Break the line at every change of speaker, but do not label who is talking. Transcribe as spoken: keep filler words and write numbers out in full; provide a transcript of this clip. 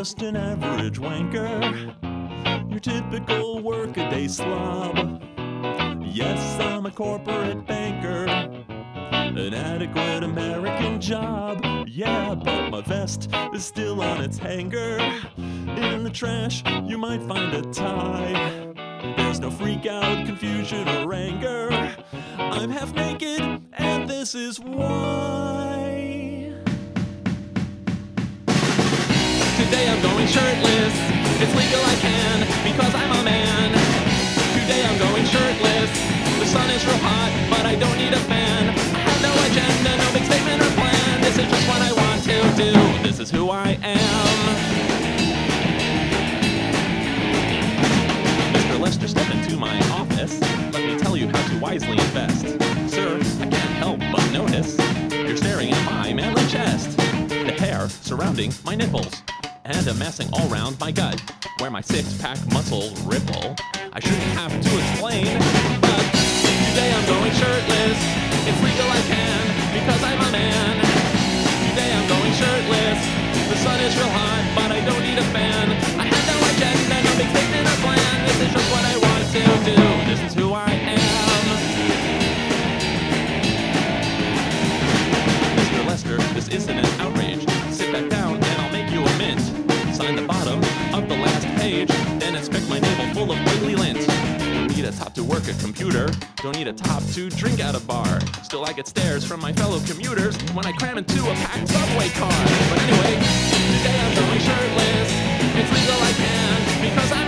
just an average wanker, your typical workaday slob. Yes, I'm a corporate banker, an adequate American job. Yeah, but my vest is still on its hanger. In the trash, you might find a tie. There's no freak out, confusion, or anger. I'm half naked, and this is why. Today I'm going shirtless. It's legal, I can, because I'm a man. Today I'm going shirtless. The sun is real hot, but I don't need a fan. I have no agenda, no big statement or plan. This is just what I want to do. This is who I am. Mister Lester, step into my office. Let me tell you how to wisely invest. Sir, I can't help but notice you're staring at my manly chest. The hair surrounding my nipples and amassing all round my gut, where my six-pack muscles ripple. I shouldn't have to explain, but today I'm going shirtless. It's legal, I can, because I'm a man. Today I'm going shirtless. The sun is real hot, but I don't need a fan. I have no agenda, no big statement or plan. This is just what I want to do. This is who I am. Mister Lester, this isn't an outrage. Sit back down and I'll make you a mint. Sign the bottom of the last page, then inspect my navel full of oily lint. Don't need a top to work a computer, don't need a top to drink at a bar. Still I get stares from my fellow commuters when I cram into a packed subway car. But anyway, today I'm going shirtless. It's legal, I can, because I'm